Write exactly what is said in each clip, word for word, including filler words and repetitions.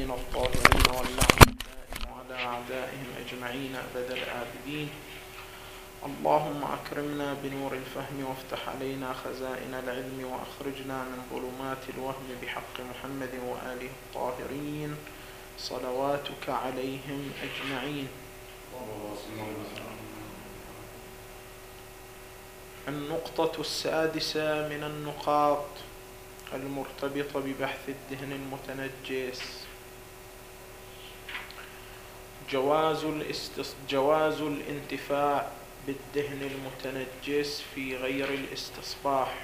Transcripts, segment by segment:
الطيبين الطاهرين واللعنة الدائم على أعدائهم أجمعين أبد الآبدين. اللهم أكرمنا بنور الفهم وافتح علينا خزائن العلم وأخرجنا من ظلمات الوهم بحق محمد وآله الطاهرين صلواتك عليهم أجمعين. النقطة السادسة من النقاط المرتبطة ببحث الدهن المتنجس: جواز الاستص... جواز الانتفاع بالدهن المتنجس في غير الاستصباح.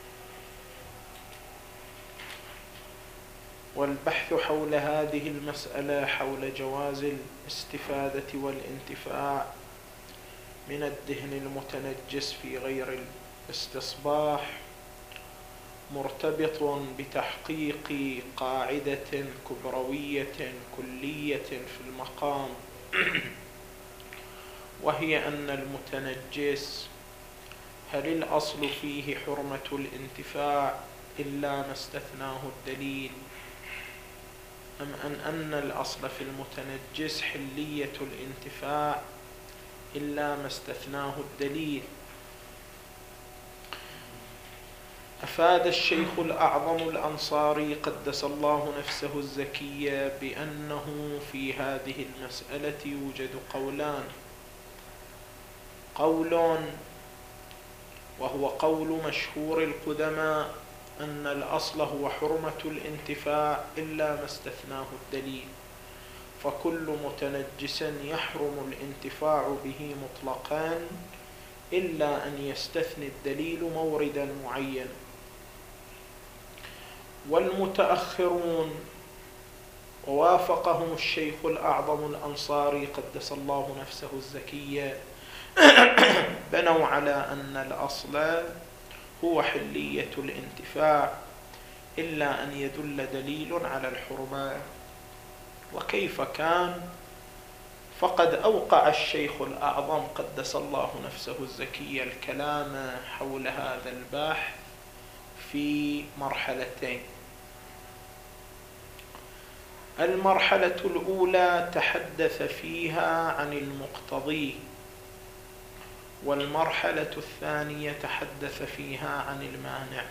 والبحث حول هذه المسألة حول جواز الاستفادة والانتفاع من الدهن المتنجس في غير الاستصباح مرتبط بتحقيق قاعدة كبروية كلية في المقام، وهي أن المتنجس هل الأصل فيه حرمة الانتفاع إلا ما استثناه الدليل، أم أن أن الأصل في المتنجس حلية الانتفاع إلا ما استثناه الدليل. أفاد الشيخ الأعظم الأنصاري قدس الله نفسه الزكية بأنه في هذه المسألة يوجد قولان: قول وهو قول مشهور القدماء أن الأصل هو حرمة الانتفاع إلا ما استثناه الدليل، فكل متنجس يحرم الانتفاع به مطلقا إلا أن يستثني الدليل موردا معين. والمتأخرون ووافقهم الشيخ الأعظم الأنصاري قدس الله نفسه الزكية بنوا على أن الأصل هو حلية الانتفاع إلا أن يدل دليل على الحرمة. وكيف كان؟ فقد أوقع الشيخ الأعظم قدس الله نفسه الزكية الكلام حول هذا البحث في مرحلتين. المرحلة الأولى تحدث فيها عن المقتضي، والمرحلة الثانية تحدث فيها عن المانع.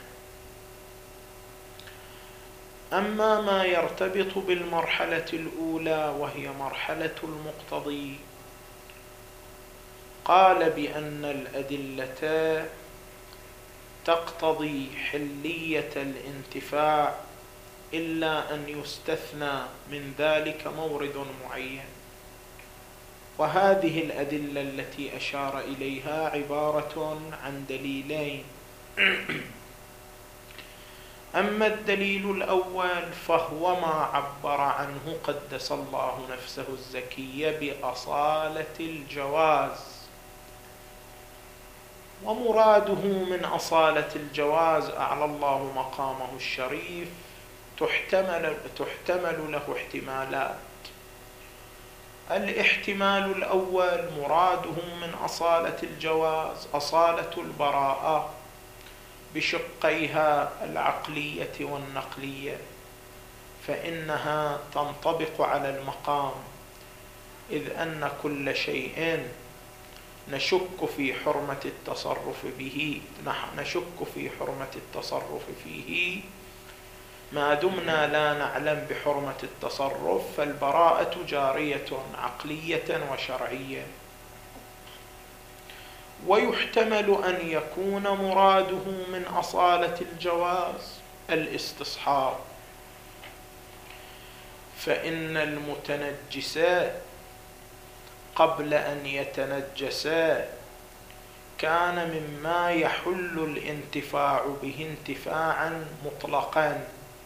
أما ما يرتبط بالمرحلة الأولى وهي مرحلة المقتضي، قال بأن الأدلة تقتضي حلية الانتفاع إلا أن يستثنى من ذلك مورد معين، وهذه الأدلة التي أشار إليها عبارة عن دليلين. أما الدليل الأول فهو ما عبر عنه قدس الله نفسه الزكية بأصالة الجواز، ومراده من أصالة الجواز أعلى الله مقامه الشريف تحتمل, تحتمل له احتمالات. الاحتمال الأول مراده من أصالة الجواز أصالة البراءة بشقيها العقلية والنقلية، فإنها تنطبق على المقام، إذ أن كل شيء نشك في حرمة التصرف به نشك في حرمة التصرف فيه ما دمنا لا نعلم بحرمة التصرف، فالبراءة جارية عقلية وشرعية. ويحتمل أن يكون مراده من أصالة الجواز الاستصحاب، فإن المتنجسات قبل أن يتنجسا كان مما يحل الانتفاع به انتفاعا مطلقا،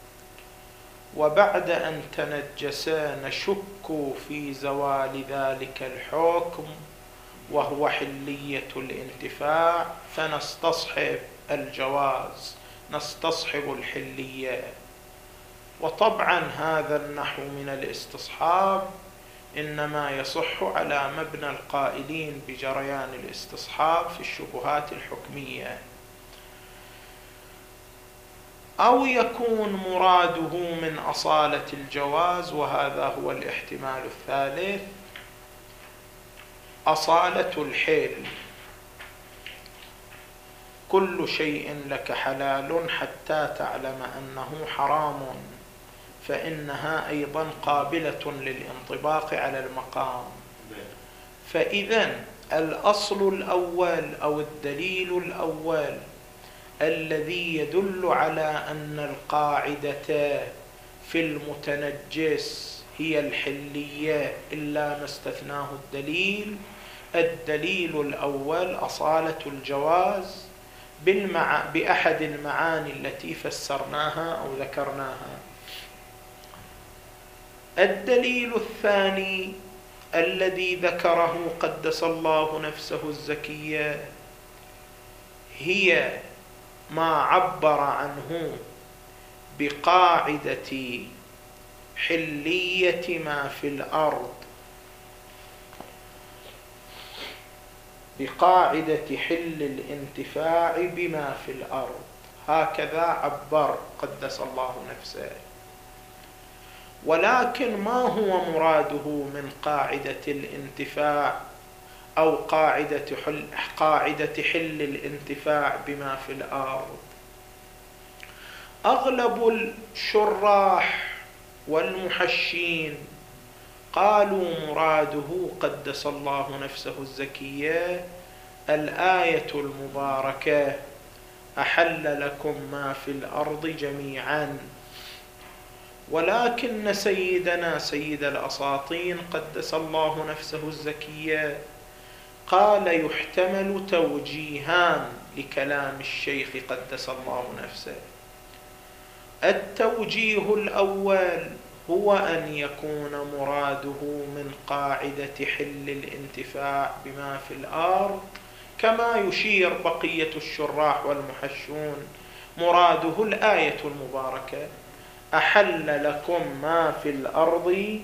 وبعد أن تنجسا نشك في زوال ذلك الحكم وهو حلية الانتفاع، فنستصحب الجواز، نستصحب الحلية. وطبعا هذا النحو من الاستصحاب إنما يصح على مبنى القائلين بجريان الاستصحاب في الشبهات الحكمية. أو يكون مراده من أصالة الجواز، وهذا هو الاحتمال الثالث، أصالة الحل. كل شيء لك حلال حتى تعلم أنه حرام، فإنها أيضا قابلة للانطباق على المقام. فإذا الأصل الأول أو الدليل الأول الذي يدل على أن القاعدة في المتنجس هي الحلية إلا ما استثناه الدليل، الدليل الأول أصالة الجواز بالمع... بأحد المعاني التي فسرناها أو ذكرناها. الدليل الثاني الذي ذكره قدس الله نفسه الزكية هي ما عبر عنه بقاعدة حلية ما في الأرض، بقاعدة حل الانتفاع بما في الأرض، هكذا عبر قدس الله نفسه. ولكن ما هو مراده من قاعدة الانتفاع أو قاعدة حل, قاعدة حل الانتفاع بما في الأرض؟ أغلب الشراح والمحشين قالوا مراده قدس الله نفسه الزكية الآية المباركة أحل لكم ما في الأرض جميعا. ولكن سيدنا سيد الأساطين قدس الله نفسه الزكية قال يحتمل توجيهان لكلام الشيخ قدس الله نفسه. التوجيه الأول هو أن يكون مراده من قاعدة حل الانتفاع بما في الأرض كما يشير بقية الشراح والمحشون، مراده الآية المباركة أحل لكم ما في الأرض،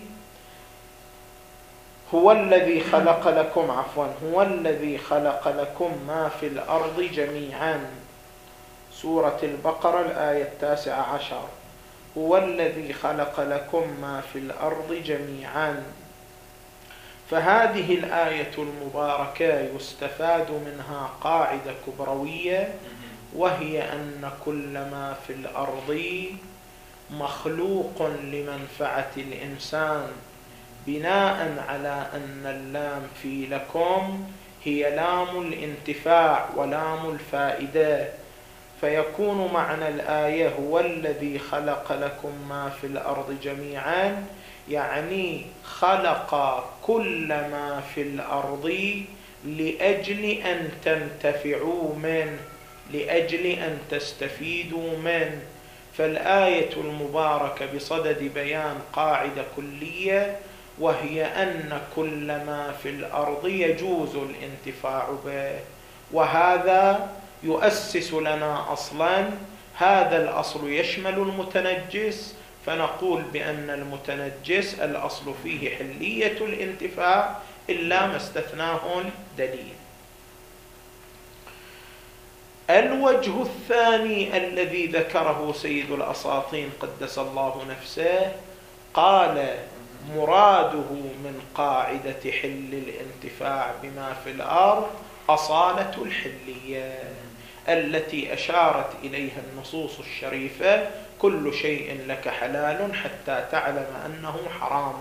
هو الذي خلق لكم عفوا هو الذي خلق لكم ما في الأرض جميعا، سورة البقرة الآية التاسعة عشر، هو الذي خلق لكم ما في الأرض جميعا. فهذه الآية المباركة يستفاد منها قاعدة كبروية، وهي أن كل ما في الأرض مخلوق لمنفعة الإنسان، بناء على أن اللام في لكم هي لام الانتفاع ولام الفائدة، فيكون معنى الآية هو الذي خلق لكم ما في الأرض جميعا، يعني خلق كل ما في الأرض لأجل أن تنتفعوا منه، لأجل أن تستفيدوا منه. فالآية المباركة بصدد بيان قاعدة كلية، وهي أن كل ما في الأرض يجوز الانتفاع به، وهذا يؤسس لنا أصلا، هذا الأصل يشمل المتنجس، فنقول بأن المتنجس الأصل فيه حلية الانتفاع إلا ما استثناه الدليل. الوجه الثاني الذي ذكره سيد الأساطين قدس الله نفسه قال مراده من قاعدة حل الانتفاع بما في الأرض أصالة الحلية التي أشارت إليها النصوص الشريفة كل شيء لك حلال حتى تعلم أنه حرام.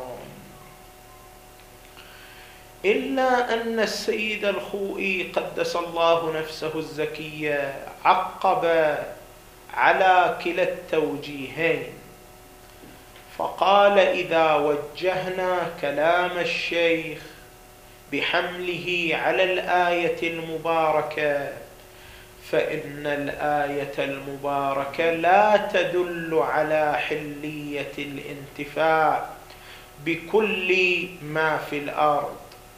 إلا أن السيد الخوئي قدس الله نفسه الزكية عقب على كلا التوجيهين، فقال إذا وجهنا كلام الشيخ بحمله على الآية المباركة فإن الآية المباركة لا تدل على حلية الانتفاع بكل ما في الأرض،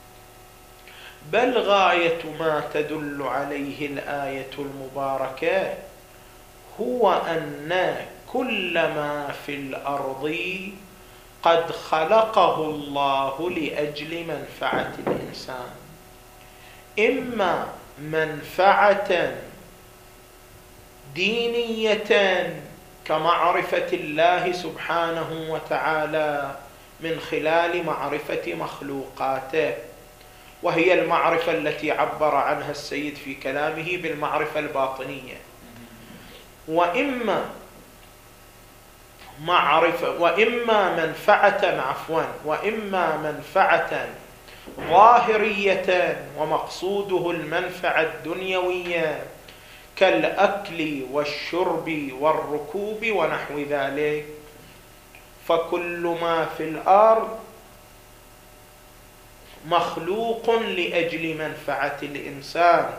بل غاية ما تدل عليه الآية المباركة هو أن كل ما في الأرض قد خلقه الله لأجل منفعة الإنسان، إما منفعة دينية كمعرفة الله سبحانه وتعالى من خلال معرفة مخلوقاته، وهي المعرفة التي عبر عنها السيد في كلامه بالمعرفة الباطنية. وإما معرفة وإما منفعة عفوا وإما منفعة ظاهرية ومقصوده المنفعة الدنيوية كالأكل والشرب والركوب ونحو ذلك. فكل ما في الأرض مخلوق لأجل منفعة الإنسان،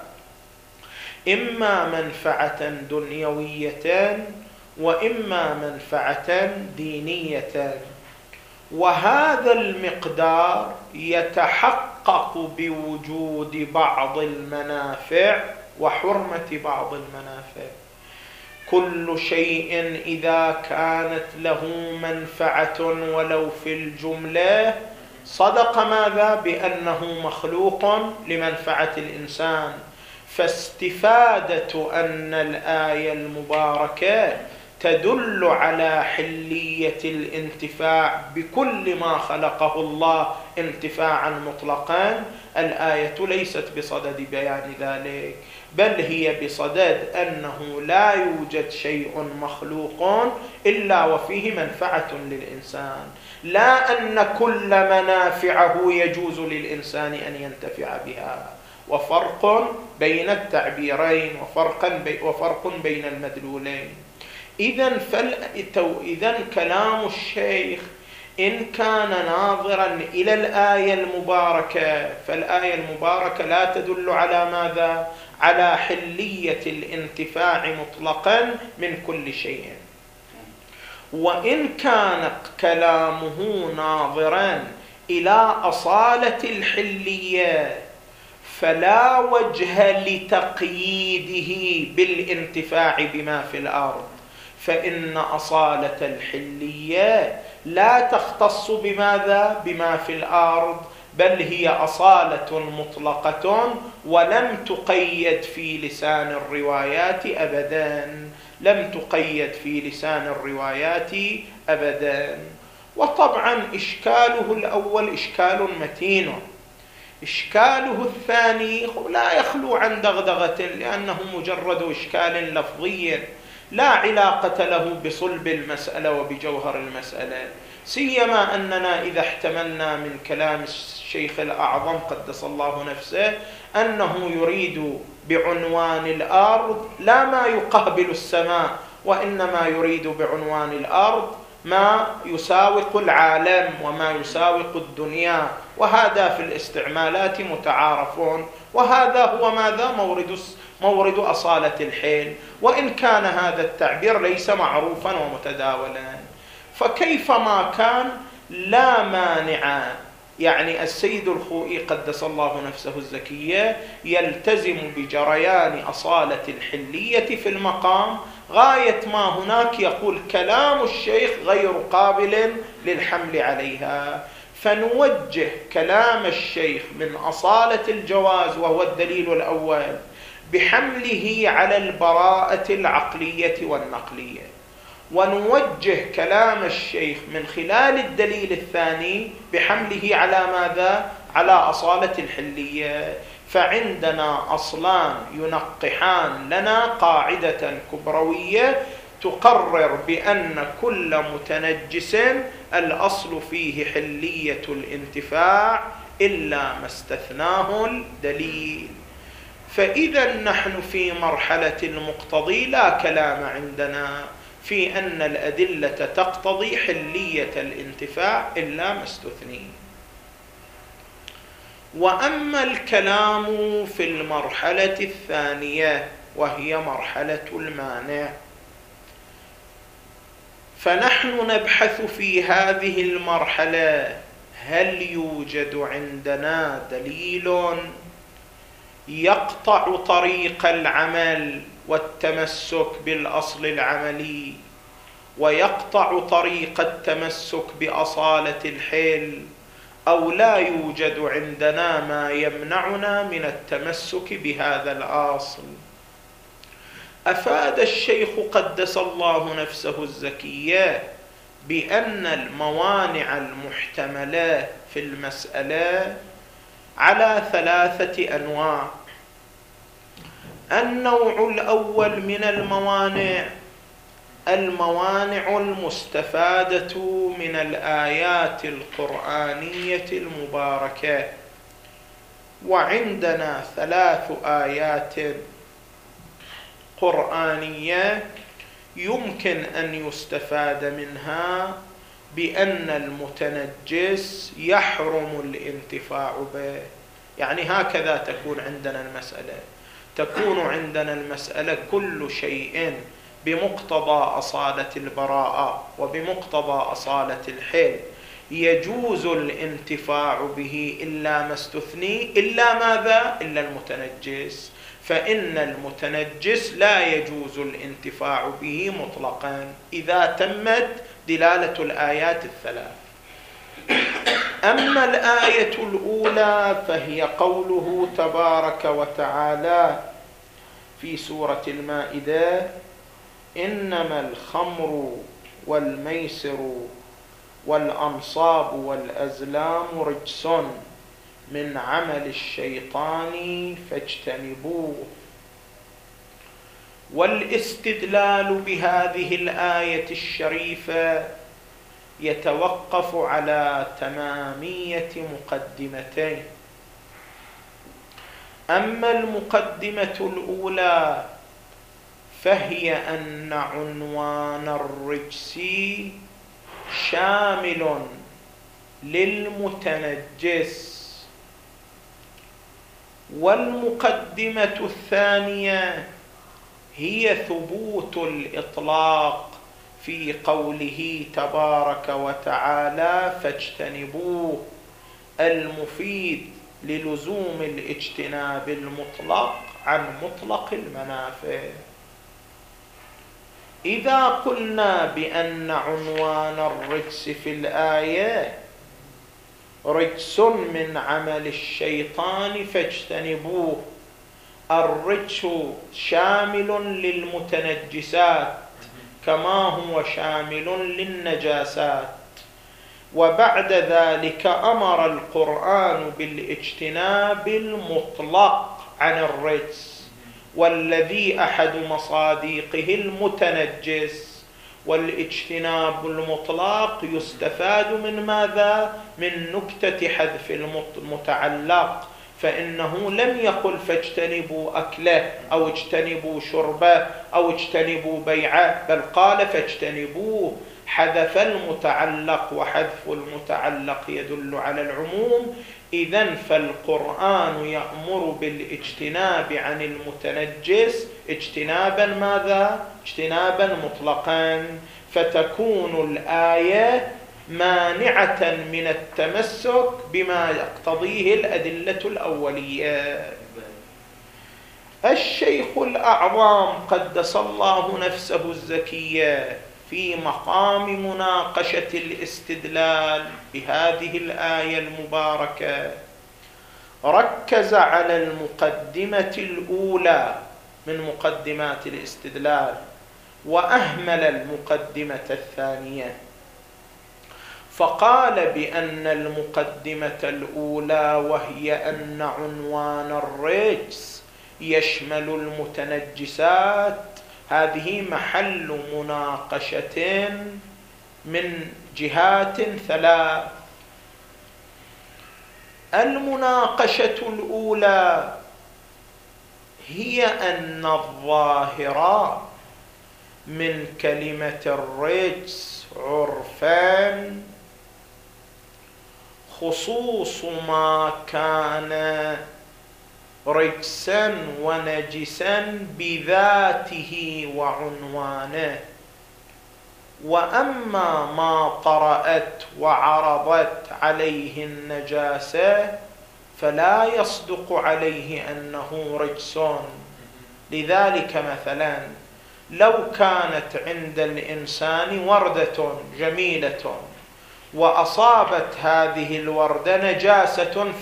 إما منفعة دنيوية وإما منفعة دينية. وهذا المقدار يتحقق بوجود بعض المنافع وحرمة بعض المنافع. كل شيء إذا كانت له منفعة ولو في الجملة صدق ماذا؟ بأنه مخلوق لمنفعة الإنسان. فاستفادة أن الآية المباركة تدل على حلية الانتفاع بكل ما خلقه الله انتفاعا مطلقا، الآية ليست بصدد بيان ذلك، بل هي بصدد أنه لا يوجد شيء مخلوق إلا وفيه منفعة للإنسان، لا أن كل منافعه يجوز للإنسان أن ينتفع بها. وفرق بين التعبيرين وفرق بين المدلولين. إذن فل... إذن كلام الشيخ إن كان ناظرا إلى الآية المباركة، فالآية المباركة لا تدل على ماذا؟ على حلية الانتفاع مطلقا من كل شيء. وإن كان كلامه ناظرا إلى أصالة الحلية فلا وجه لتقييده بالانتفاع بما في الأرض، فإن أصالة الحلية لا تختص بماذا؟ بما في الأرض، بل هي أصالة مطلقة ولم تقيد في لسان الروايات أبدا، لم تقيد في لسان الروايات أبدا. وطبعا إشكاله الأول إشكال متين، إشكاله الثاني لا يخلو عن دغدغة، لأنه مجرد إشكال لفظي لا علاقة له بصلب المسألة وبجوهر المسألة، سيما أننا إذا احتملنا من كلام الشيخ الأعظم قدس الله نفسه أنه يريد بعنوان الأرض لا ما يقابل السماء، وإنما يريد بعنوان الأرض ما يساوق العالم وما يساوق الدنيا، وهذا في الاستعمالات متعارفون، وهذا هو ماذا؟ مورد مورد أصالة الحيل، وإن كان هذا التعبير ليس معروفا ومتداولا. فكيف ما كان لا مانع، يعني السيد الخوئي قدس الله نفسه الزكية يلتزم بجريان أصالة الحلية في المقام غاية ما هناك يقول كلام الشيخ غير قابل للحمل عليها، فنوجه كلام الشيخ من أصالة الجواز وهو الدليل الأول بحمله على البراءة العقلية والنقلية، ونوجه كلام الشيخ من خلال الدليل الثاني بحمله على ماذا؟ على أصالة الحلية. فعندنا أصلان ينقحان لنا قاعدة كبروية تقرر بأن كل متنجس الأصل فيه حلية الانتفاع إلا ما استثناه الدليل. فإذا نحن في مرحلة المقتضي لا كلام عندنا في أن الأدلة تقتضي حلية الانتفاع إلا ما استثني. وأما الكلام في المرحلة الثانية وهي مرحلة المانع، فنحن نبحث في هذه المرحلة هل يوجد عندنا دليل يقطع طريق العمل والتمسك بالأصل العملي ويقطع طريق التمسك بأصالة الحيل، أو لا يوجد عندنا ما يمنعنا من التمسك بهذا الأصل. أفاد الشيخ قدس الله نفسه الزكية بأن الموانع المحتملة في المسألة على ثلاثة أنواع. النوع الأول من الموانع الموانع المستفادة من الآيات القرآنية المباركة، وعندنا ثلاث آيات قرآنية يمكن أن يستفاد منها بأن المتنجس يحرم الانتفاع به. يعني هكذا تكون عندنا المسألة، تكون عندنا المسألة كل شيء بمقتضى أصالة البراءة وبمقتضى أصالة الحل يجوز الانتفاع به إلا ما استثني، إلا ماذا؟ إلا المتنجس، فإن المتنجس لا يجوز الانتفاع به مطلقا إذا تمت دلالة الآيات الثلاث. أما الآية الأولى فهي قوله تبارك وتعالى في سورة المائدة: إنما الخمر والميسر والأنصاب والأزلام رجس من عمل الشيطان فاجتنبوه. والاستدلال بهذه الآية الشريفة يتوقف على تمامية مقدمتين. أما المقدمة الأولى فهي أن عنوان الرجس شامل للمتنجس، والمقدمة الثانية هي ثبوت الإطلاق في قوله تبارك وتعالى فاجتنبوه، المفيد للزوم الاجتناب المطلق عن مطلق المنافع. إذا قلنا بأن عنوان الرجس في الآية رجس من عمل الشيطان فاجتنبوه، الرجس شامل للمتنجسات كما هو شامل للنجاسات، وبعد ذلك أمر القرآن بالاجتناب المطلق عن الرجس، والذي أحد مصادقه المتنجس. والاجتناب المطلق يستفاد من ماذا؟ من نكتة حذف المتعلق، فإنه لم يقل فاجتنبوا أكله أو اجتنبوا شربه أو اجتنبوا بيعه، بل قال فاجتنبوه، حذف المتعلق، وحذف المتعلق يدل على العموم. إذن فالقرآن يأمر بالاجتناب عن المتنجس اجتنابا ماذا؟ اجتنابا مطلقا، فتكون الآية مانعة من التمسك بما يقتضيه الأدلة الأولية. الشيخ الأعظم قدس الله نفسه الزكية في مقام مناقشة الاستدلال بهذه الآية المباركة ركز على المقدمة الأولى من مقدمات الاستدلال، وأهمل المقدمة الثانية، فقال بأن المقدمة الأولى وهي أن عنوان الرجس يشمل المتنجسات هذه محل مناقشة من جهات ثلاث. المناقشة الأولى هي أن الظاهر من كلمة الرجس عرفاً خصوص ما كان رجسا ونجسا بذاته وعنوانه، وأما ما طرأت وعرضت عليه النجاسة فلا يصدق عليه أنه رجس. لذلك مثلا لو كانت عند الإنسان وردة جميلة وأصابت هذه الوردة نجاسة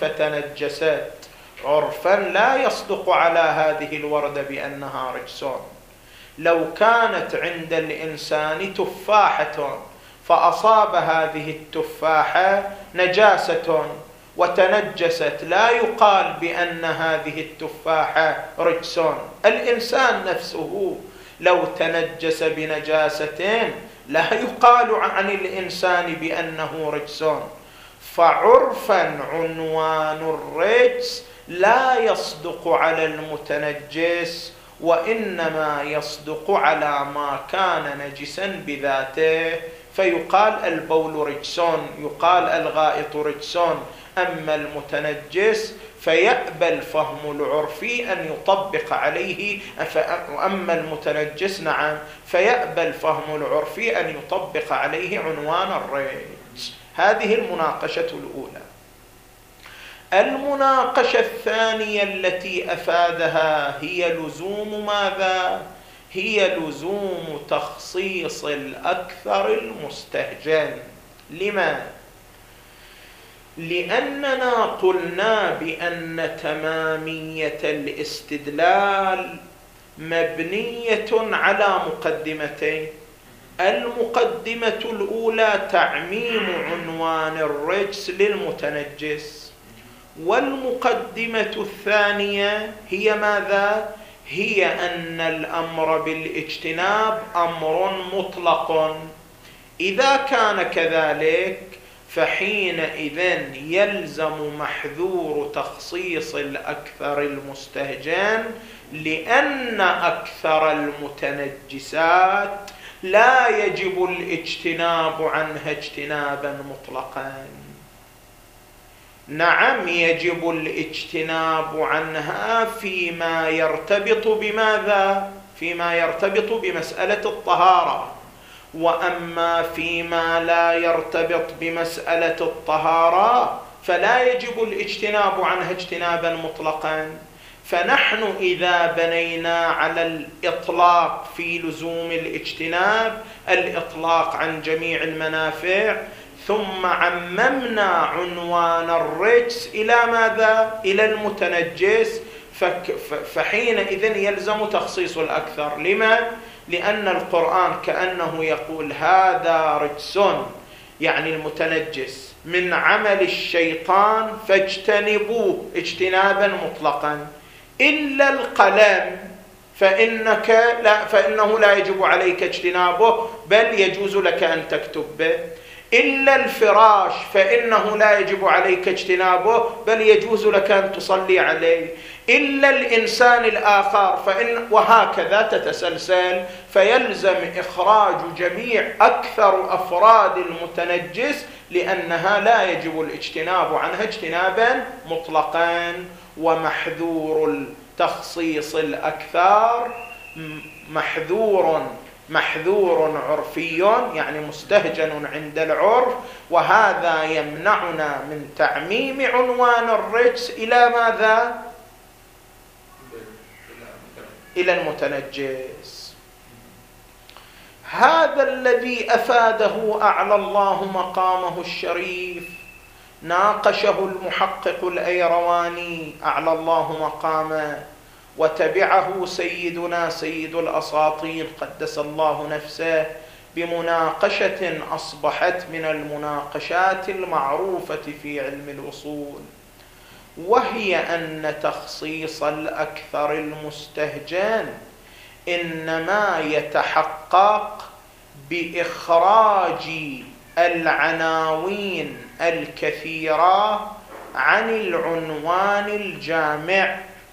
فتنجست، عرفا لا يصدق على هذه الوردة بأنها رجس، لو كانت عند الإنسان تفاحة فأصاب هذه التفاحة نجاسة وتنجست، لا يقال بأن هذه التفاحة رجس. الإنسان نفسه لو تنجس بنجاسة لا يقال عن الإنسان بأنه رجس. فعرفا عنوان الرجس لا يصدق على المتنجس، وإنما يصدق على ما كان نجسا بذاته، فيقال البول رجس، يقال الغائط رجس. أما المتنجس فيأبى الفهم العرفي أن يطبق عليه، أما المتنجس نعم فيأبى الفهم العرفي أن يطبق عليه عنوان الرجس. هذه المناقشة الأولى. المناقشة الثانية التي أفادها هي لزوم ماذا؟ هي لزوم تخصيص الأكثر المستهجن. لما؟ لأننا قلنا بأن تمامية الاستدلال مبنية على مقدمتين. المقدمة الأولى تعميم عنوان الرجس للمتنجس، والمقدمة الثانية هي ماذا؟ هي أن الأمر بالاجتناب أمر مطلق. إذا كان كذلك فحينئذ يلزم محذور تخصيص الأكثر المستهجن، لأن أكثر المتنجسات لا يجب الاجتناب عنها اجتنابا مطلقا. نعم يجب الاجتناب عنها فيما يرتبط بماذا؟ فيما يرتبط بمسألة الطهارة، وأما فيما لا يرتبط بمسألة الطهارة فلا يجب الاجتناب عنها اجتنابا مطلقا. فنحن إذا بنينا على الإطلاق في لزوم الاجتناب، الإطلاق عن جميع المنافع، ثم عممنا عنوان الرجس إلى ماذا؟ إلى المتنجس، فحينئذ يلزم تخصيص الأكثر. لما؟ لأن القرآن كأنه يقول هذا رجس، يعني المتنجس، من عمل الشيطان فاجتنبوه اجتنابا مطلقا، إلا القلم فإنك لا فإنه لا يجب عليك اجتنابه بل يجوز لك أن تكتب به، إلا الفراش فإنه لا يجب عليك اجتنابه بل يجوز لك أن تصلي عليه، إلا الإنسان الآخر فإن، وهكذا تتسلسل. فيلزم إخراج جميع أكثر أفراد المتنجس لأنها لا يجب الاجتناب عنها اجتنابا مطلقا. ومحذور تخصيص الأكثر محذور محذور عرفي، يعني مستهجن عند العرف، وهذا يمنعنا من تعميم عنوان الرجس إلى ماذا؟ إلى المتنجس. هذا الذي أفاده أعلى الله مقامه الشريف، ناقشه المحقق الأيرواني أعلى الله مقامه، وتبعه سيدنا سيد الأساطين قدس الله نفسه بمناقشة أصبحت من المناقشات المعروفة في علم الأصول، وهي أن تخصيص الأكثر المستهجن إنما يتحقق بإخراج العناوين الكثيرة عن العنوان الجامع.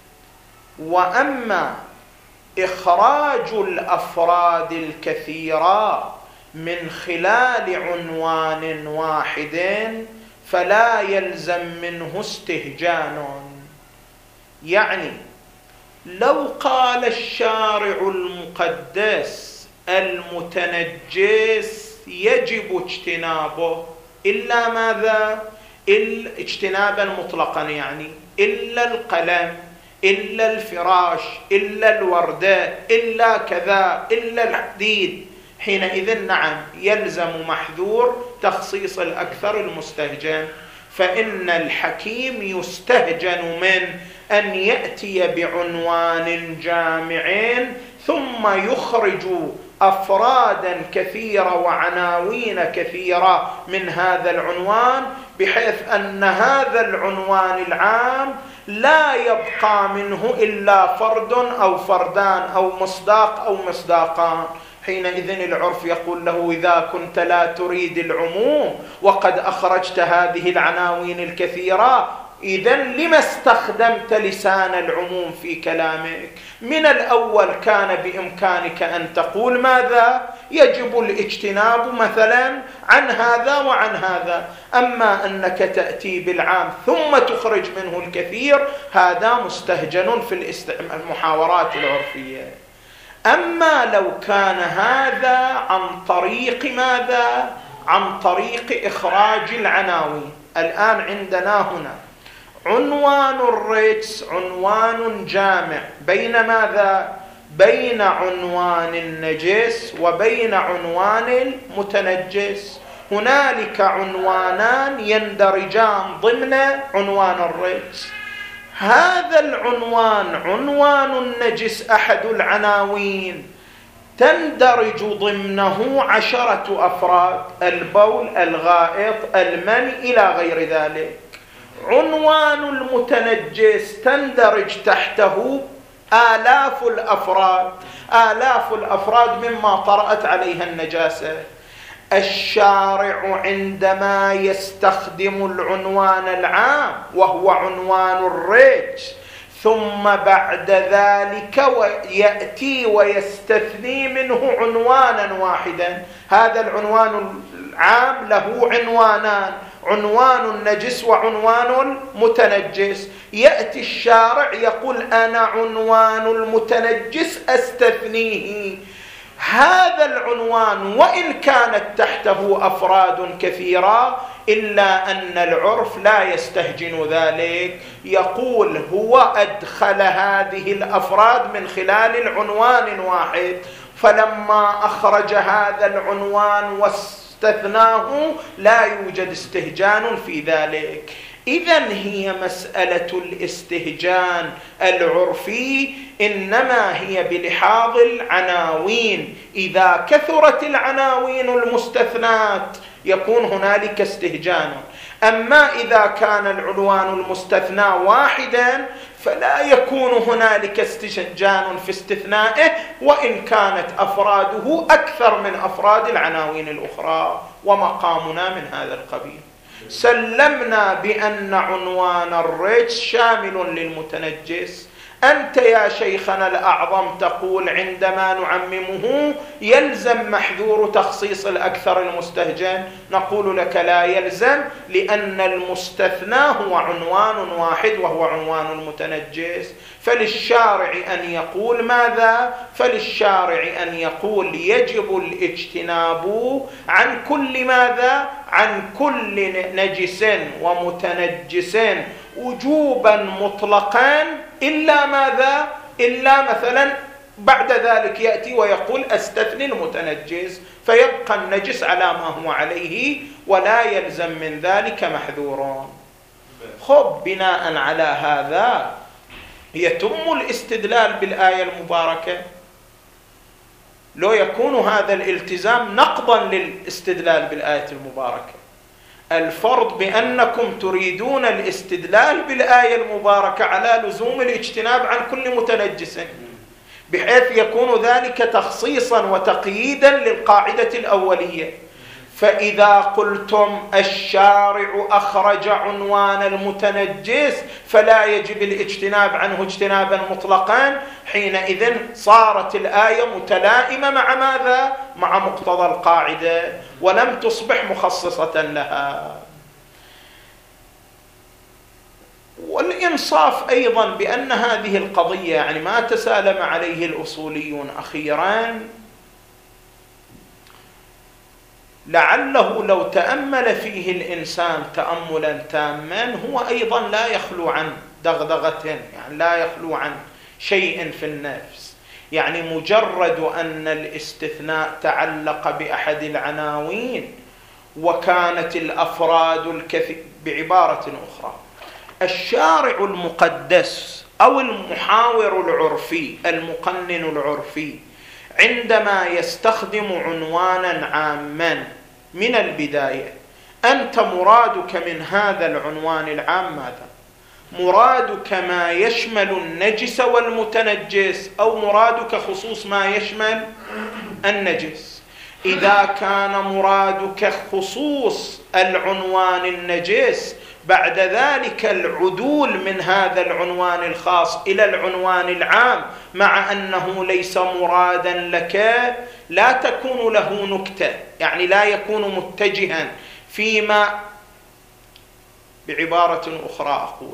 وأما إخراج الأفراد الكثيرة من خلال عنوان واحد فلا يلزم منه استهجان. يعني لو قال الشارع المقدس المتنجس يجب اجتنابه إلا ماذا؟ إلا اجتنابا مطلقا، يعني إلا القلم، إلا الفراش، إلا الوردة، إلا كذا، إلا الحديد، حينئذ نعم يلزم محذور تخصيص الأكثر المستهجن. فإن الحكيم يستهجن من أن يأتي بعنوان جامع ثم يخرج أفرادا كثيرة وعناوين كثيرة من هذا العنوان، بحيث أن هذا العنوان العام لا يبقى منه إلا فرد أو فردان أو مصداق أو مصداقان. حينئذ العرف يقول له: إذا كنت لا تريد العموم وقد أخرجت هذه العناوين الكثيرة، إذن لما استخدمت لسان العموم في كلامك؟ من الأول كان بإمكانك أن تقول ماذا؟ يجب الاجتناب مثلا عن هذا وعن هذا. أما أنك تأتي بالعام ثم تخرج منه الكثير، هذا مستهجن في المحاورات العرفية. أما لو كان هذا عن طريق ماذا؟ عن طريق إخراج العناوين. الآن عندنا هنا عنوان الرجس عنوان جامع بين ماذا؟ بين عنوان النجس وبين عنوان المتنجس. هنالك عنوانان يندرجان ضمن عنوان الرجس. هذا العنوان عنوان النجس أحد العناوين تندرج ضمنه عشرة أفراد: البول، الغائط، المني، إلى غير ذلك. عنوان المتنجس تندرج تحته آلاف الأفراد، آلاف الأفراد مما طرأت عليها النجاسة. الشارع عندما يستخدم العنوان العام وهو عنوان الرجس، ثم بعد ذلك يأتي ويستثني منه عنوانا واحدا، هذا العنوان العام له عنوانان: عنوان النجس وعنوان المتنجس. يأتي الشارع يقول: أنا عنوان المتنجس أستثنيه. هذا العنوان وإن كانت تحته أفراد كثيرة، إلا أن العرف لا يستهجن ذلك، يقول هو أدخل هذه الأفراد من خلال العنوان واحد، فلما أخرج هذا العنوان واستثناه لا يوجد استهجان في ذلك. إذن هي مسألة الاستهجان العرفي إنما هي بلحاظ العناوين. إذا كثرت العناوين المستثنات يكون هنالك استهجان، أما إذا كان العنوان المستثنى واحدا فلا يكون هنالك استهجان في استثنائه، وإن كانت أفراده أكثر من أفراد العناوين الأخرى. ومقامنا من هذا القبيل. سلمنا بأن عنوان الرجس شامل للمتنجس. أنت يا شيخنا الأعظم تقول عندما نعممه يلزم محذور تخصيص الأكثر المستهجن. نقول لك لا يلزم، لأن المستثنى هو عنوان واحد وهو عنوان المتنجس. فللشارع أن يقول ماذا؟ فللشارع أن يقول يجب الاجتناب عن كل ماذا؟ عن كل نجس ومتنجس وجوبا مطلقا، إلا ماذا؟ إلا مثلا بعد ذلك يأتي ويقول أستثني المتنجس، فيبقى النجس على ما هو عليه ولا يلزم من ذلك محذور. خب بناء على هذا يتم الاستدلال بالآية المباركة. لو يكون هذا الالتزام نقضا للاستدلال بالآية المباركة. الفرض بأنكم تريدون الاستدلال بالآية المباركة على لزوم الاجتناب عن كل متنجس، بحيث يكون ذلك تخصيصا وتقييدا للقاعدة الأولية. فإذا قلتم الشارع أخرج عنوان المتنجس فلا يجب الاجتناب عنه اجتنابا مطلقا، حينئذ صارت الآية متلائمة مع ماذا؟ مع مقتضى القاعدة، ولم تصبح مخصصة لها. والإنصاف أيضا بأن هذه القضية يعني ما تسالم عليه الأصوليون أخيرا، لعله لو تأمل فيه الإنسان تأملا تاما هو أيضا لا يخلو عن دغدغة، يعني لا يخلو عن شيء في النفس. يعني مجرد أن الاستثناء تعلق بأحد العناوين وكانت الأفراد الكثير، بعبارة أخرى الشارع المقدس أو المحاور العرفي المقنن العرفي عندما يستخدم عنوانا عاما من البداية، أنت مرادك من هذا العنوان العام ماذا؟ مرادك ما يشمل النجس والمتنجس أو مرادك خصوص ما يشمل النجس؟ إذا كان مرادك خصوص العنوان النجس، بعد ذلك العدول من هذا العنوان الخاص إلى العنوان العام مع أنه ليس مرادا لك لا تكون له نكتة، يعني لا يكون متجها فيما، بعبارة أخرى أقول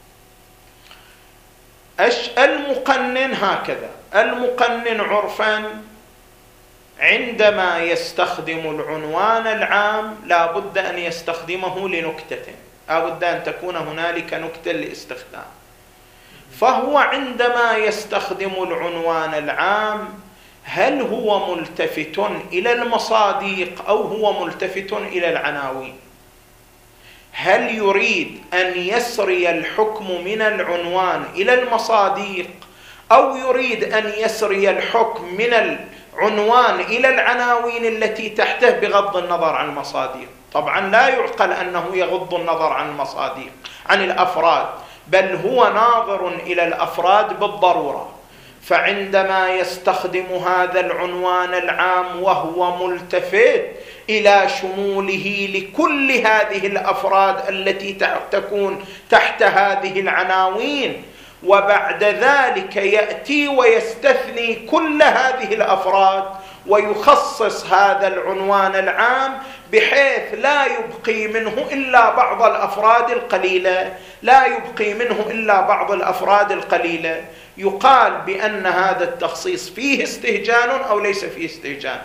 المقنن هكذا، المقنن عرفا عندما يستخدم العنوان العام لا بد أن يستخدمه لنكتة، لا بد أن تكون هنالك نكتة لاستخدام. فهو عندما يستخدم العنوان العام هل هو ملتفت إلى المصادق أو هو ملتفت إلى العناوين؟ هل يريد أن يسري الحكم من العنوان إلى المصادق أو يريد أن يسري الحكم من العنوان إلى العناوين التي تحته بغض النظر عن المصادق؟ طبعا لا يعقل أنه يغض النظر عن المصادق عن الأفراد، بل هو ناظر إلى الأفراد بالضرورة. فعندما يستخدم هذا العنوان العام وهو ملتفت إلى شموله لكل هذه الأفراد التي تكون تحت هذه العناوين، وبعد ذلك يأتي ويستثني كل هذه الأفراد ويخصص هذا العنوان العام بحيث لا يبقي منه إلا بعض الأفراد القليلة، لا يبقي منه إلا بعض الأفراد القليلة، يقال بأن هذا التخصيص فيه استهجان أو ليس فيه استهجان؟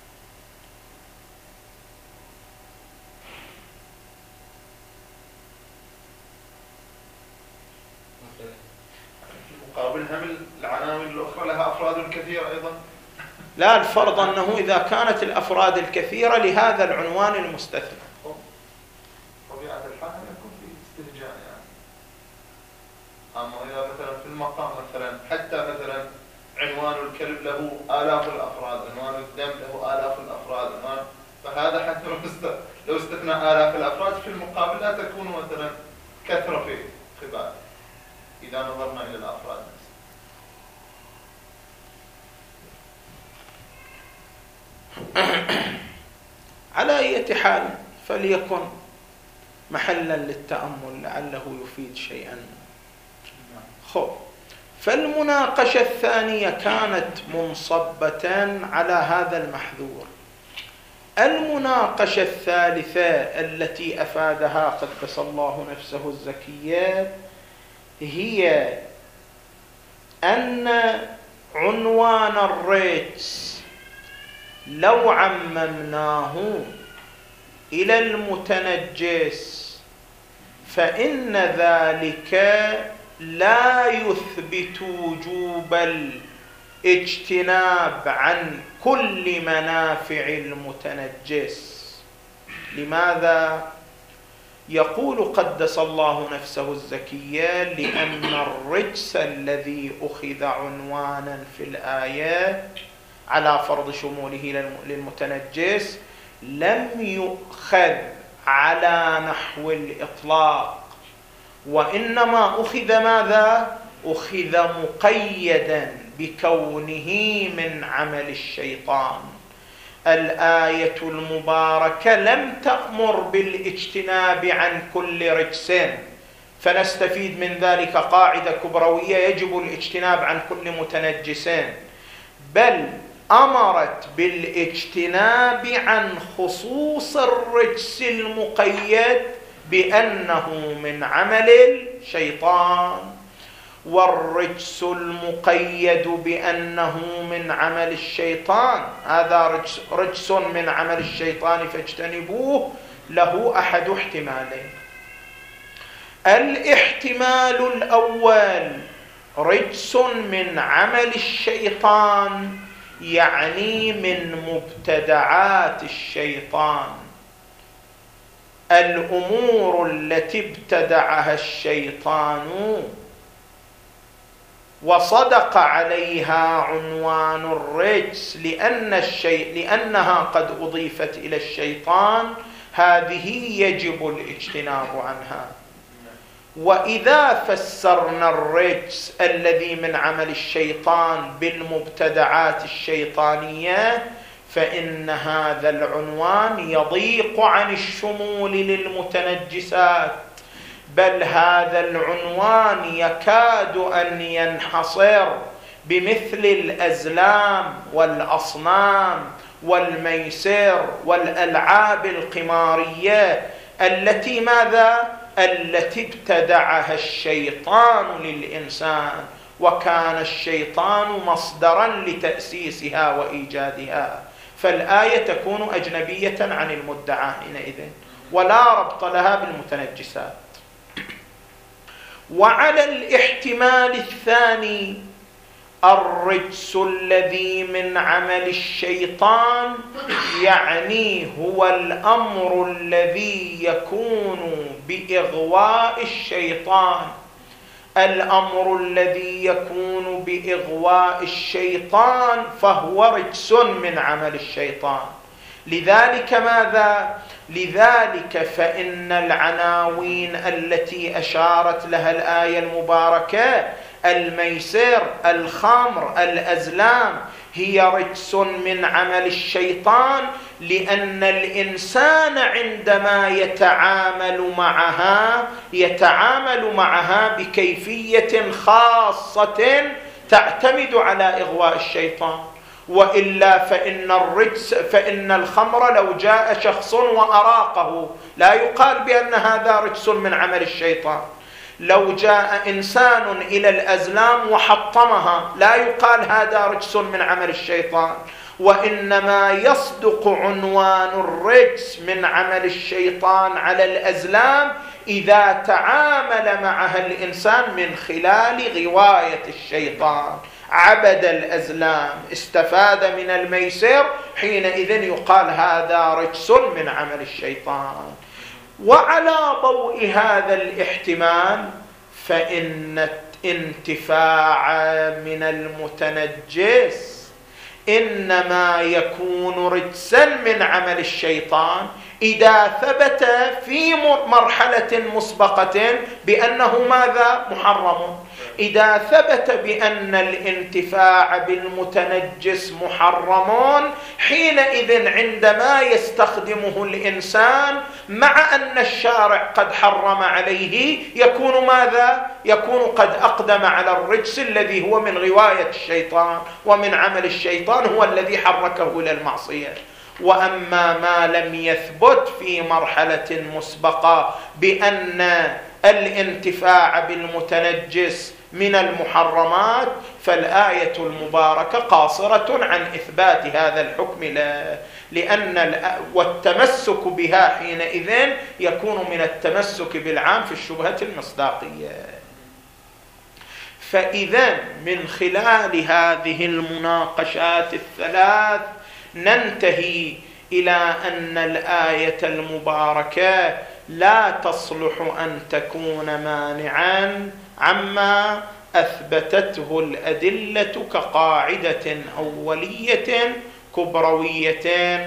مقابلها من العناوين الأخرى لها أفراد كثيرة أيضا. لا، الفرض أنه إذا كانت الأفراد الكثيرة لهذا العنوان المستثنى. طبيعة الحال يكون في استهجان يعني. أما إذا مثلا في المقام مثلا حتى مثلا عنوان الكلب له آلاف الأفراد، عنوان الدم له آلاف الأفراد، فهذا حتى لو استثنى آلاف الأفراد في المقابل لا تكون مثلا كثرة في خبال إذا نظرنا إلى الأفراد نفسها. على أي حال فليكن محلا للتأمل لعله يفيد شيئا. خب، فالمناقشة الثانية كانت منصبة على هذا المحذور. المناقشة الثالثة التي أفادها قدس الله نفسه الزكية هي أن عنوان الرجس لو عممناه إلى المتنجس فإن ذلك لا يثبت وجوب الاجتناب عن كل منافع المتنجس. لماذا؟ يقول قدس الله نفسه الزكية: لأن الرجس الذي أخذ عنوانا في الآية على فرض شموله للمتنجس لم يؤخذ على نحو الإطلاق، وإنما أخذ ماذا؟ أخذ مقيدا بكونه من عمل الشيطان. الآية المباركة لم تأمر بالاجتناب عن كل رجس، فنستفيد من ذلك قاعدة كبروية: يجب الاجتناب عن كل متنجس، بل أمرت بالاجتناب عن خصوص الرجس المقيد بأنه من عمل الشيطان. والرجس المقيد بأنه من عمل الشيطان هذا رجس من عمل الشيطان فاجتنبوه، له أحد احتمالين. الاحتمال الأول: رجس من عمل الشيطان يعني من مبتدعات الشيطان، الأمور التي ابتدعها الشيطان وصدق عليها عنوان الرجس لأن الشيء لأنها قد أضيفت إلى الشيطان، هذه يجب الاجتناب عنها. وإذا فسرنا الرجس الذي من عمل الشيطان بالمبتدعات الشيطانية، فإن هذا العنوان يضيق عن الشمول للمتنجسات، بل هذا العنوان يكاد أن ينحصر بمثل الأزلام والأصنام والميسر والألعاب القمارية التي ماذا؟ التي ابتدعها الشيطان للإنسان، وكان الشيطان مصدرا لتأسيسها وإيجادها، فالآية تكون أجنبية عن المدعى حينئذ ولا ربط لها بالمتنجسات. وعلى الاحتمال الثاني، الرجس الذي من عمل الشيطان يعني هو الأمر الذي يكون بإغواء الشيطان، الأمر الذي يكون بإغواء الشيطان فهو رجس من عمل الشيطان. لذلك ماذا؟ لذلك فإن العناوين التي أشارت لها الآية المباركة، الميسر، الخمر، الأزلام، هي رجس من عمل الشيطان، لأن الإنسان عندما يتعامل معها يتعامل معها بكيفية خاصة تعتمد على إغواء الشيطان. وإلا فإن الرجس فإن الخمر لو جاء شخص وأراقه لا يقال بأن هذا رجس من عمل الشيطان، لو جاء إنسان إلى الأزلام وحطمها لا يقال هذا رجس من عمل الشيطان، وإنما يصدق عنوان الرجس من عمل الشيطان على الأزلام إذا تعامل معها الإنسان من خلال غواية الشيطان، عبد الأزلام، استفاد من الميسر، حينئذ يقال هذا رجس من عمل الشيطان. وعلى ضوء هذا الاحتمال فإن انتفاع من المتنجس إنما يكون رجسا من عمل الشيطان إذا ثبت في مرحلة مسبقة بأنه ماذا؟ محرم. إذا ثبت بأن الانتفاع بالمتنجس محرم، حينئذ عندما يستخدمه الإنسان مع أن الشارع قد حرم عليه يكون ماذا؟ يكون قد أقدم على الرجس الذي هو من غواية الشيطان ومن عمل الشيطان، هو الذي حركه إلى المعصية. وأما ما لم يثبت في مرحلة مسبقة بأن الانتفاع بالمتنجس من المحرمات، فالآية المباركة قاصرة عن إثبات هذا الحكم له، لأن والتمسك بها حينئذ يكون من التمسك بالعام في الشبهة المصداقية. فإذا من خلال هذه المناقشات الثلاث ننتهي إلى أن الآية المباركة لا تصلح أن تكون مانعا عما أثبتته الأدلة كقاعدة أولية كبروية.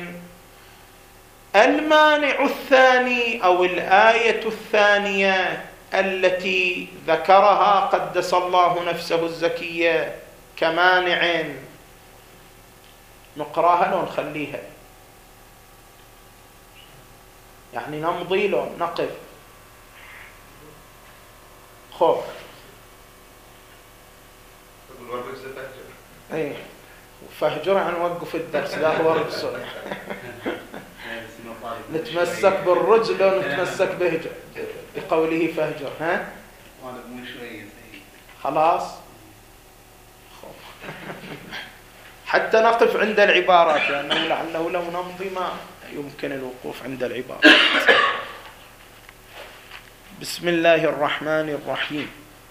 المانع الثاني أو الآية الثانية التي ذكرها قدس الله نفسه الزكية كمانع، نقراها لو نخليها؟ يعني نمضي له نقف؟ خوف ايه فهجر عن وقف الدرس، لا هو رجل نتمسك بالرجل ونتمسك بهجر بقوله فهجر. ها خلاص حتى نقف عند العبارات، لأنه يعني لعله لو نمضي ما يمكن الوقوف عند العبارات. بسم الله الرحمن الرحيم.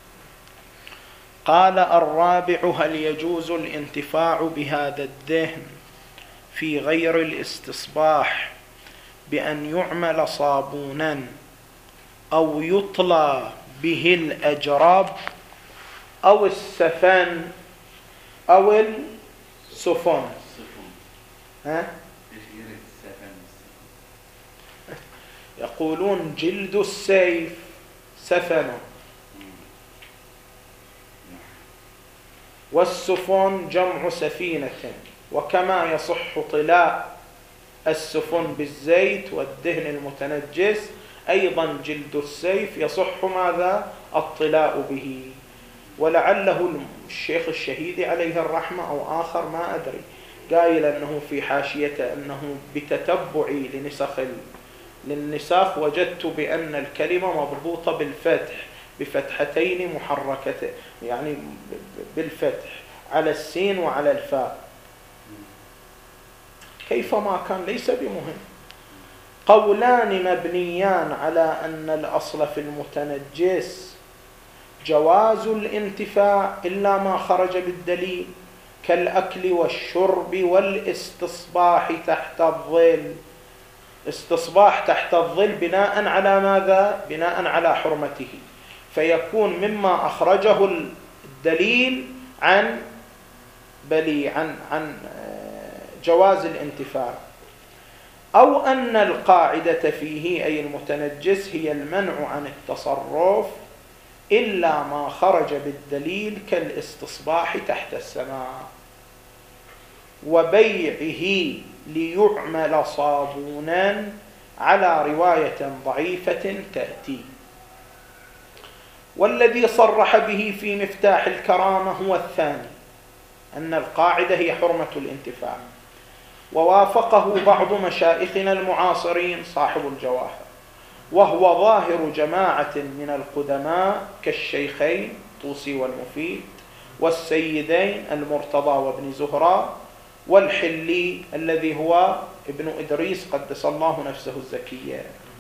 قال الرابع: هل يجوز الانتفاع بهذا الدهن في غير الاستصباح بأن يعمل صابونا أو يطلى به الأجراب أو السفن أو السفن. ها؟ يقولون جلد السيف سفن، والسفن جمع سفينة، وكما يصح طلاء السفن بالزيت والدهن المتنجس أيضا جلد السيف يصح ماذا؟ الطلاء به. ولعله الشيخ الشهيدي عليه الرحمة أو آخر ما أدري قايل أنه في حاشيته أنه بتتبعي لنسخ للنساخ وجدت بأن الكلمة مضبوطة بالفتح بفتحتين محركتين، يعني بالفتح على السين وعلى الفاء. كيفما كان ليس بمهم. قولان مبنيان على أن الأصل في المتنجس جواز الانتفاع إلا ما خرج بالدليل كالأكل والشرب والاستصباح تحت الظل. استصباح تحت الظل بناء على ماذا؟ بناء على حرمته، فيكون مما أخرجه الدليل عن بلي عن عن جواز الانتفاع. أو أن القاعدة فيه أي المتنجس هي المنع عن التصرف إلا ما خرج بالدليل كالاستصباح تحت السماء وبيعه ليعمل صابونا على رواية ضعيفة تأتي. والذي صرح به في مفتاح الكرامة هو الثاني، أن القاعدة هي حرمة الانتفاع، ووافقه بعض مشايخنا المعاصرين صاحب الجواهر، وهو ظاهر جماعة من القدماء كالشيخين طوسي والمفيد والسيدين المرتضى وابن زهراء والحلي الذي هو ابن إدريس قدس الله نفسه الزكية.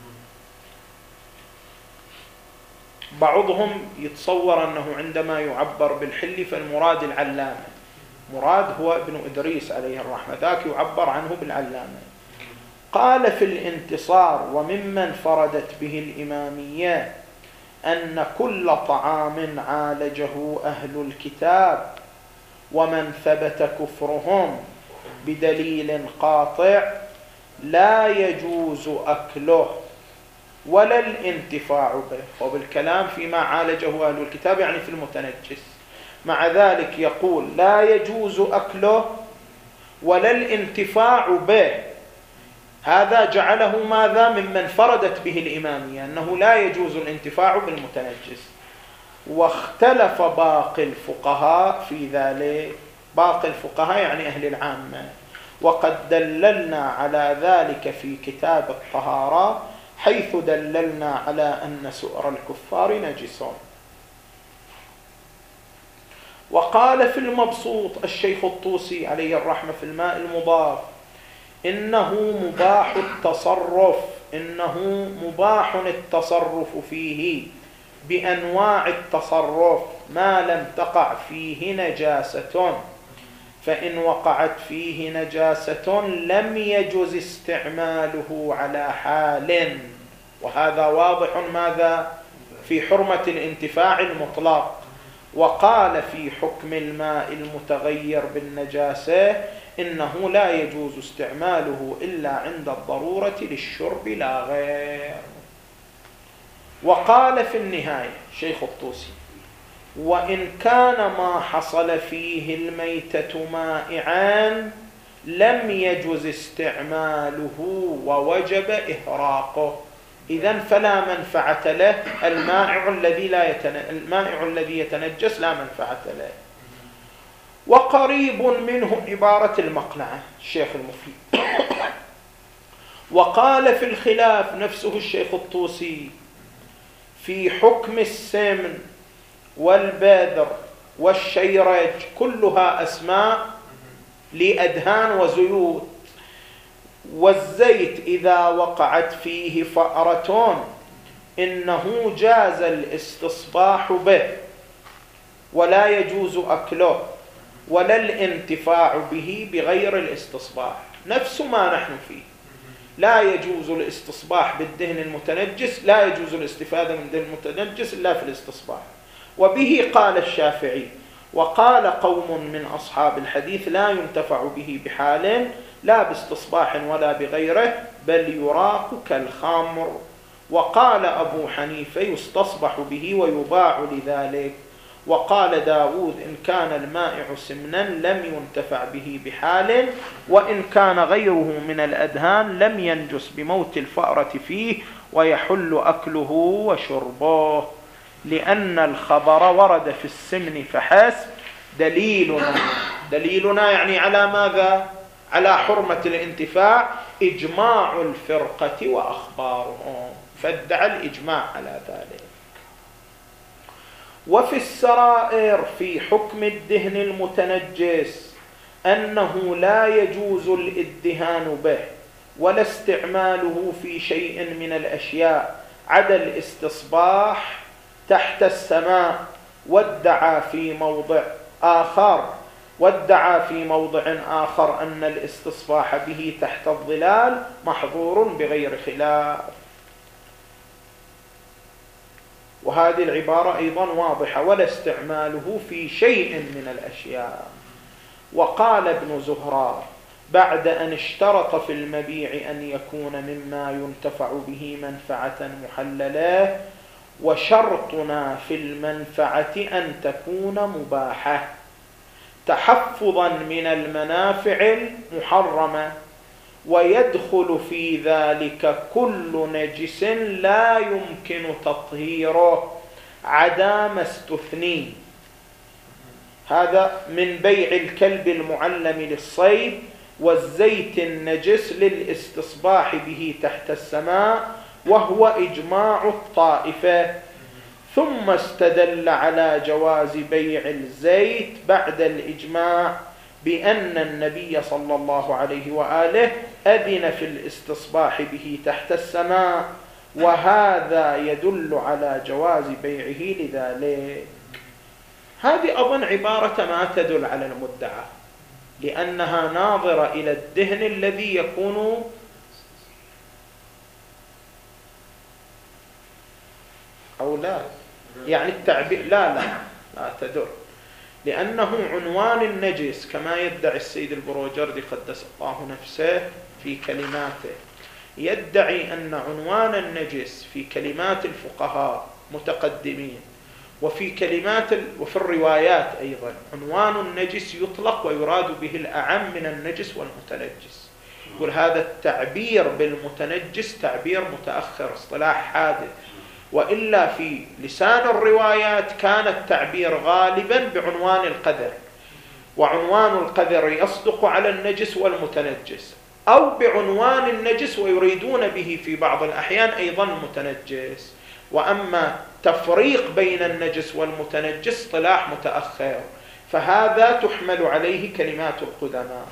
بعضهم يتصور أنه عندما يعبر بالحلي فالمراد العلامة، مراد هو ابن إدريس عليه الرحمة، ذاك يعبر عنه بالعلامة. قال في الانتصار وممن فردت به الإمامية أن كل طعام عالجه أهل الكتاب ومن ثبت كفرهم بدليل قاطع لا يجوز أكله ولا الانتفاع به. وبالكلام فيما عالجه أهل الكتاب يعني في المتنجس، مع ذلك يقول لا يجوز أكله ولا الانتفاع به. هذا جعله ماذا؟ ممن فردت به الإمامية أنه لا يجوز الانتفاع بالمتنجس. واختلف باقي الفقهاء في ذلك، باقي الفقهاء يعني أهل العامة، وقد دللنا على ذلك في كتاب الطهارة حيث دللنا على أن سؤر الكفار نجس. وقال في المبسوط الشيخ الطوسي عليه الرحمة في الماء المضاف إنه مباح التصرف إنه مباح التصرف فيه بأنواع التصرف ما لم تقع فيه نجاسة، فإن وقعت فيه نجاسة لم يجوز استعماله على حال. وهذا واضح ماذا؟ في حرمة الانتفاع المطلق. وقال في حكم الماء المتغير بالنجاسة إنه لا يجوز استعماله إلا عند الضرورة للشرب لا غير. وقال في النهاية شيخ الطوسي وإن كان ما حصل فيه الميتة مائعا لم يجوز استعماله ووجب إهراقه. إذن فلا منفعة له المائع الذي لا يتن... المائع الذي يتنجس لا منفعة له. وقريب منه عبارة المقنعة الشيخ المفيد. وقال في الخلاف نفسه الشيخ الطوسي في حكم السمن والبذر والشيرج كلها أسماء لأدهان وزيوت، والزيت إذا وقعت فيه فأرة إنه جاز الاستصباح به ولا يجوز أكله ولا الانتفاع به بغير الاستصباح. نفس ما نحن فيه، لا يجوز الاستصباح بالدهن المتنجس، لا يجوز الاستفادة من دهن المتنجس إلا في الاستصباح. وبه قال الشافعي. وقال قوم من أصحاب الحديث لا ينتفع به بحال لا باستصباح ولا بغيره بل يراق كالخمر. وقال أبو حنيفة يستصبح به ويباع لذلك. وقال داود إن كان المائع سمنا لم ينتفع به بحال وإن كان غيره من الأدهان لم ينجس بموت الفأرة فيه ويحل أكله وشربه. لأن الخبر ورد في السمن فحسب دليلنا دليلنا يعني على ماذا؟ على حرمة الانتفاع إجماع الفرقة وأخبارهم، فادعى الإجماع على ذلك. وفي السرائر في حكم الدهن المتنجس أنه لا يجوز الادهان به ولا استعماله في شيء من الأشياء عدا الاستصباح تحت السماء. وادعى في موضع آخر وادعى في موضع آخر أن الاستصباح به تحت الظلال محظور بغير خلاف. وهذه العبارة أيضا واضحة، ولا استعماله في شيء من الأشياء. وقال ابن زهرار بعد أن اشترط في المبيع أن يكون مما ينتفع به منفعة محللة: وشرطنا في المنفعة أن تكون مباحة تحفظا من المنافع المحرمة، ويدخل في ذلك كل نجس لا يمكن تطهيره عدا ما استثني. هذا من بيع الكلب المعلم للصيد والزيت النجس للاستصباح به تحت السماء، وهو إجماع الطائفة. ثم استدل على جواز بيع الزيت بعد الإجماع بأن النبي صلى الله عليه وآله أذن في الاستصباح به تحت السماء، وهذا يدل على جواز بيعه لذلك. هذه أظن عبارة ما تدل على المدعى، لأنها ناظرة إلى الدهن الذي يكون أو لا، يعني التعبير لا لا لا تدل، لأنه عنوان النجس كما يدعي السيد البروجردي قدس الله نفسه في كلماته. يدعي أن عنوان النجس في كلمات الفقهاء متقدمين وفي كلمات وفي الروايات أيضا عنوان النجس يطلق ويراد به الأعم من النجس والمتنجس. يقول هذا التعبير بالمتنجس تعبير متأخر، اصطلاح حادث، وإلا في لسان الروايات كان التعبير غالبا بعنوان القذر، وعنوان القذر يصدق على النجس والمتنجس، أو بعنوان النجس ويريدون به في بعض الأحيان أيضا المتنجس. وأما تفريق بين النجس والمتنجس اصطلاح متأخر، فهذا تحمل عليه كلمات القدماء.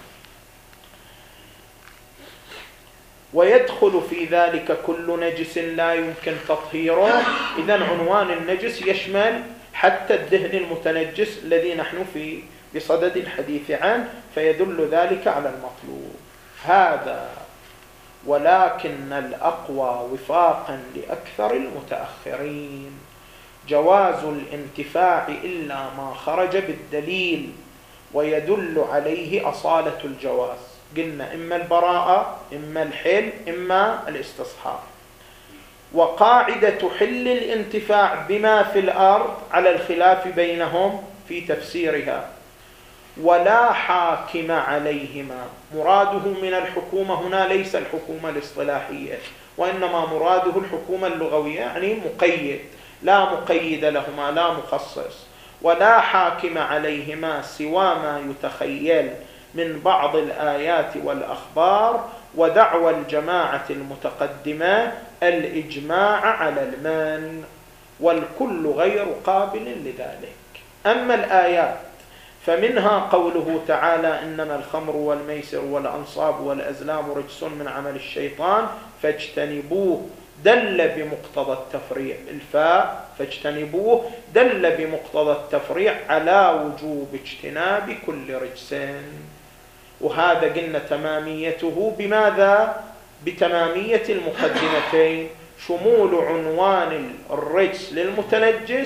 ويدخل في ذلك كل نجس لا يمكن تطهيره. إذن عنوان النجس يشمل حتى الدهن المتنجس الذي نحن في بصدد الحديث عنه، فيدل ذلك على المطلوب. هذا ولكن الأقوى وفاقا لأكثر المتأخرين جواز الانتفاع إلا ما خرج بالدليل ويدل عليه أصالة الجواز. قلنا إما البراءة إما الحل إما الاستصحاب. وقاعدة حل الانتفاع بما في الأرض على الخلاف بينهم في تفسيرها. ولا حاكم عليهما، مراده من الحكومة هنا ليس الحكومة الاصطلاحية، وإنما مراده الحكومة اللغوية، يعني مقيد، لا مقيد لهما لا مخصص. ولا حاكم عليهما سوى ما يتخيل من بعض الآيات والأخبار، ودعوى الجماعة المتقدمة الإجماع على المنع، والكل غير قابل لذلك. أما الآيات فمنها قوله تعالى إنما الخمر والميسر والأنصاب والأزلام رجس من عمل الشيطان فاجتنبوه، دل بمقتضى التفريع. الفاء فاجتنبوه دل بمقتضى التفريع على وجوب اجتناب كل رجس. وهذا قلنا تماميته بماذا؟ بتمامية المقدمتين، شمول عنوان الرجس للمتنجس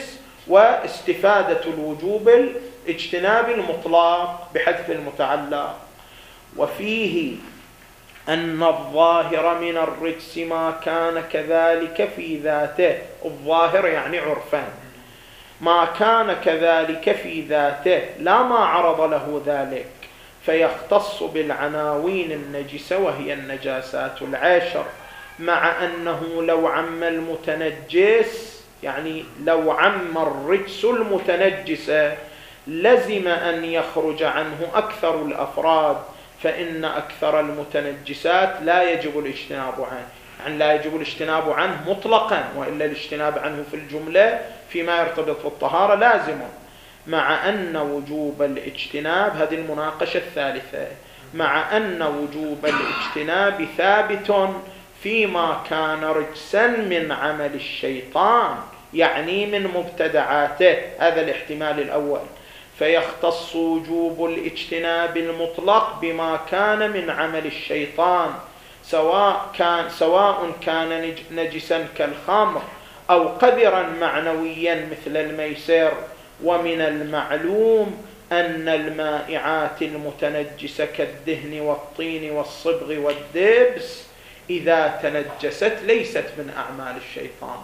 واستفادة الوجوب الاجتناب المطلق بحذف المتعلق. وفيه أن الظاهر من الرجس ما كان كذلك في ذاته. الظاهر يعني عرفان، ما كان كذلك في ذاته لا ما عرض له ذلك، فيختص بالعناوين النجسة وهي النجاسات العشر، مع أنه لو عم المتنجس، يعني لو عم الرجس المتنجس لزم أن يخرج عنه أكثر الأفراد، فإن أكثر المتنجسات لا يجب الاجتناب عنه، يعني لا يجب الاجتناب عنه مطلقا، وإلا الاجتناب عنه في الجملة فيما يرتبط بالطهارة لازم، مع أن وجوب الاجتناب، هذه المناقشة الثالثة، مع أن وجوب الاجتناب ثابت فيما كان رجسا من عمل الشيطان، يعني من مبتدعاته، هذا الاحتمال الأول، فيختص وجوب الاجتناب المطلق بما كان من عمل الشيطان، سواء كان سواء كان نجسا كالخمر أو قذرا معنويا مثل الميسر. ومن المعلوم أن المائعات المتنجسة كالدهن والطين والصبغ والدبس إذا تنجست ليست من أعمال الشيطان.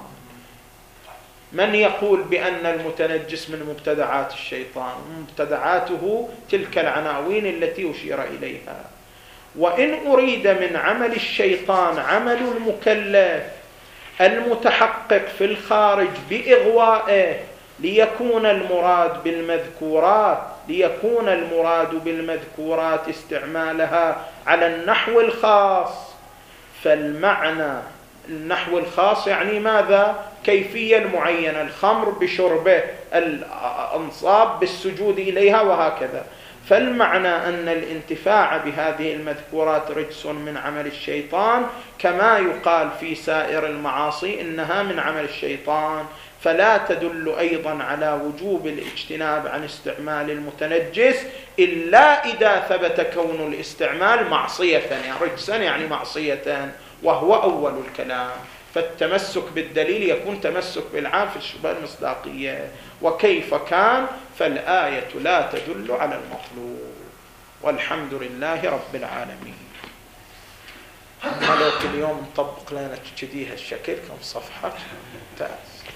من يقول بأن المتنجس من مبتدعات الشيطان؟ مبتدعاته تلك العناوين التي أشير إليها. وإن أريد من عمل الشيطان عمل المكلف المتحقق في الخارج بإغوائه، ليكون المراد بالمذكورات ليكون المراد بالمذكورات استعمالها على النحو الخاص. فالمعنى النحو الخاص يعني ماذا؟ كيفية المعينة، الخمر بشربه، الأنصاب بالسجود إليها وهكذا. فالمعنى أن الانتفاع بهذه المذكورات رجس من عمل الشيطان، كما يقال في سائر المعاصي إنها من عمل الشيطان، فلا تدل أيضا على وجوب الاجتناب عن استعمال المتنجس إلا إذا ثبت كون الاستعمال معصية، يعني رجسا يعني معصية، وهو أول الكلام. فالتمسك بالدليل يكون تمسك بالعام في الشبهة المصداقية. وكيف كان؟ فالآية لا تدل على المطلوب. والحمد لله رب العالمين. ملوك اليوم نطبق لنا كذي هالشكل كم صفحة ممتاز.